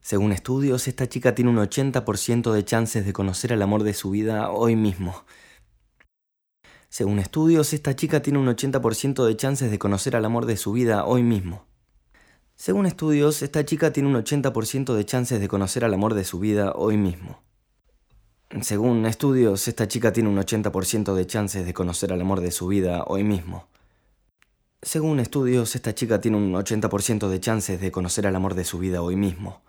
Según estudios, esta chica tiene un 80% de chances de conocer al amor de su vida hoy mismo. Según estudios, esta chica tiene un 80% de chances de conocer al amor de su vida hoy mismo. Según estudios, esta chica tiene un 80% de chances de conocer al amor de su vida hoy mismo. Según estudios, esta chica tiene un 80% de chances de conocer al amor de su vida hoy mismo. Según estudios, esta chica tiene un 80% de chances de conocer al amor de su vida hoy mismo.